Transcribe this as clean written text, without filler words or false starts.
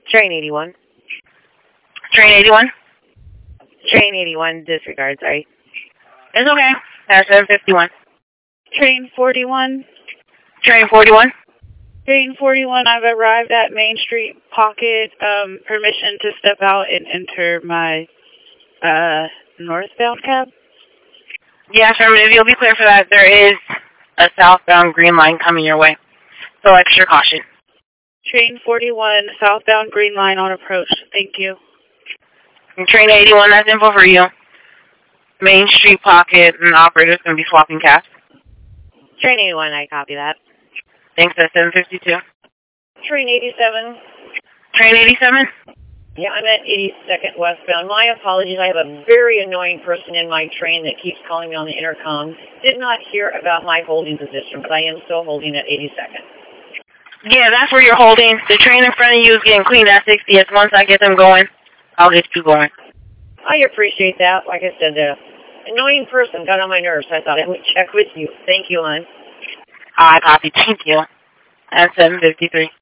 Train 81. Train 81? Train 81, disregard, sorry. It's okay. That's 751. Train 41. Train 41? Train 41, I've arrived at Main Street Pocket. Permission to step out and enter my northbound cab? Yeah, affirmative. You'll be clear for that. There is a southbound green line coming your way. So extra caution. Train 41, southbound green line on approach. Thank you. And Train 81, that's info for you. Main Street Pocket, and the operator's going to be swapping cabs. Train 81, I copy that. Thanks, that's 752. Train 87. Train 87? Yeah, I'm at 82nd westbound. My apologies, I have a very annoying person in my train that keeps calling me on the intercom. Did not hear about my holding position, but I am still holding at 82nd. Yeah, that's where you're holding. The train in front of you is getting cleaned at 60th. Once I get them going, I'll get you going. I appreciate that. Like I said, the annoying person got on my nerves. I thought I would check with you. Thank you, hon. I copy. Thank you. That's 753.